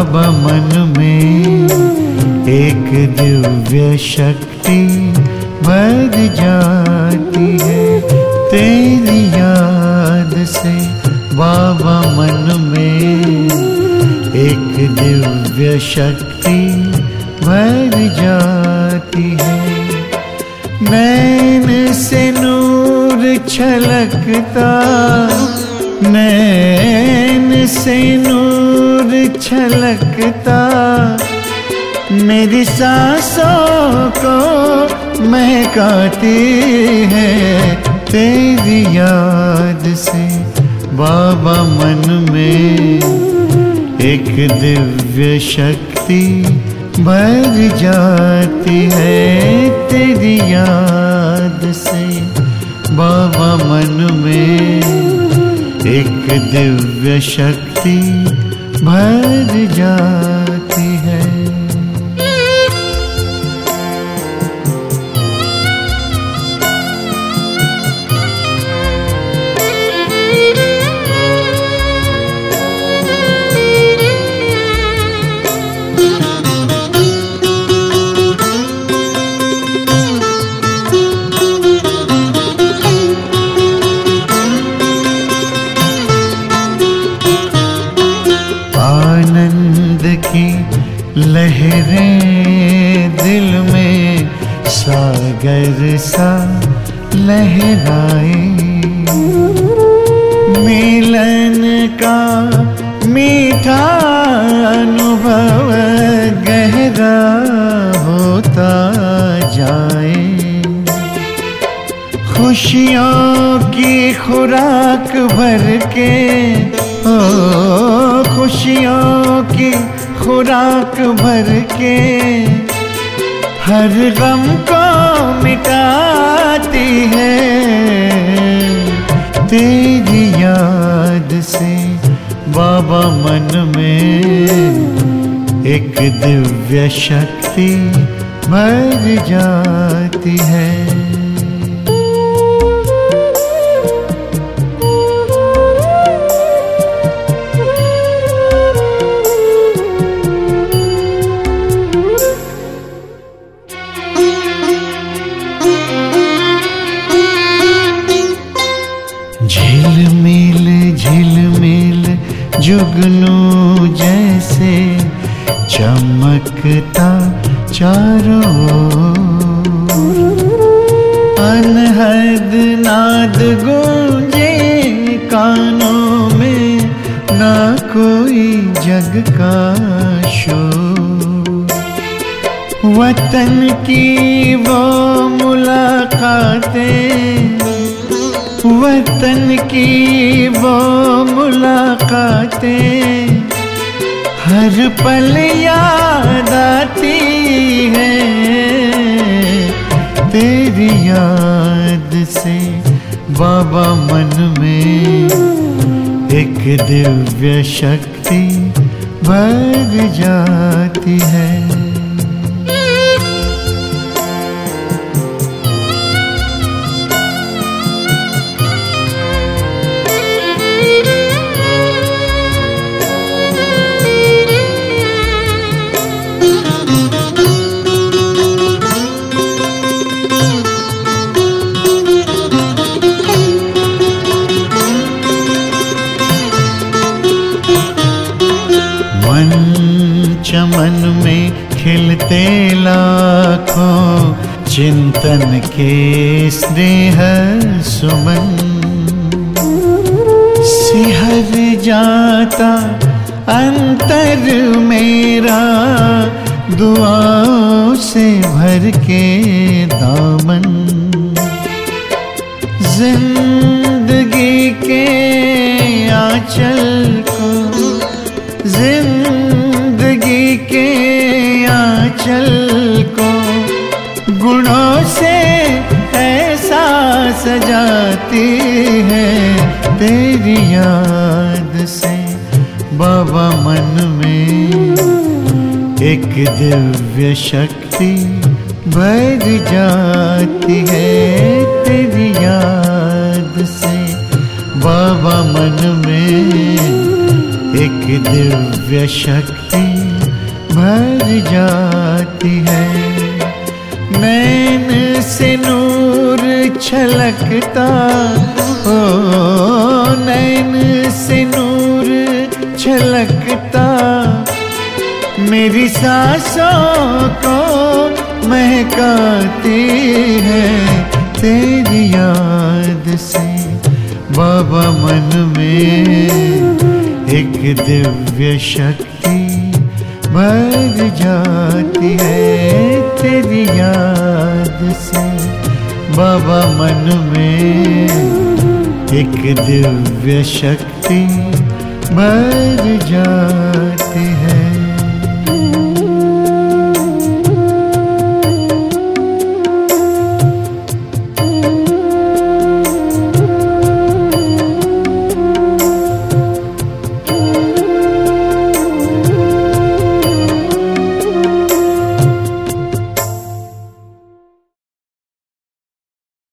बाबा मन में एक दिव्य शक्ति भर जाती है। तेरी याद से बाबा मन में एक दिव्य शक्ति भर जाती है। नैन से नूर छलकता, नैन से नूर छलकता, मेरी सांसों को महकाती है। तेरी याद से बाबा मन में एक दिव्य शक्ति भर जाती है। तेरी याद से बाबा मन में एक दिव्य शक्ति भर जाती है। आनंद की लहरें दिल में सागर सा लहराए। मिलन का मीठा अनुभव गहरा होता जाए। खुशियों की खुराक भर के, खुशियों की खुराक भर के हर गम को मिटाती है। तेरी याद से बाबा मन में एक दिव्य शक्ति भर जाती है। झिलमिल झिलमिल जुगनू जैसे चमकता चारों ओर। अनहद नाद गूंजे कानों में, ना कोई जग का शोर। वतन की वो मुलाकातें, वतन की वो मुलाकातें हर पल याद आती है। तेरी याद से बाबा मन में एक दिव्य शक्ति भर जाती है। चमन में खिलते लाखों चिंतन के स्नेह सुमन। सिहर जाता अंतर मेरा दुआओं से भर के दामन। जिंदगी के आंचल को, जिंदगी के आंचल को गुणों से ऐसा सजाती है। तेरी याद से बाबा मन में एक दिव्य शक्ति भर जाती है। तेरी याद से बाबा मन में एक दिव्य शक्ति भर जाती है। नैन से नूर छलकता हो, नैन से नूर छलकता, मेरी सांसों को महकाती है तेरी याद से। बाबा मन में एक दिव्य शक्ति भर जाती है तेरी याद से। बाबा मन में एक दिव्य शक्ति भर जाती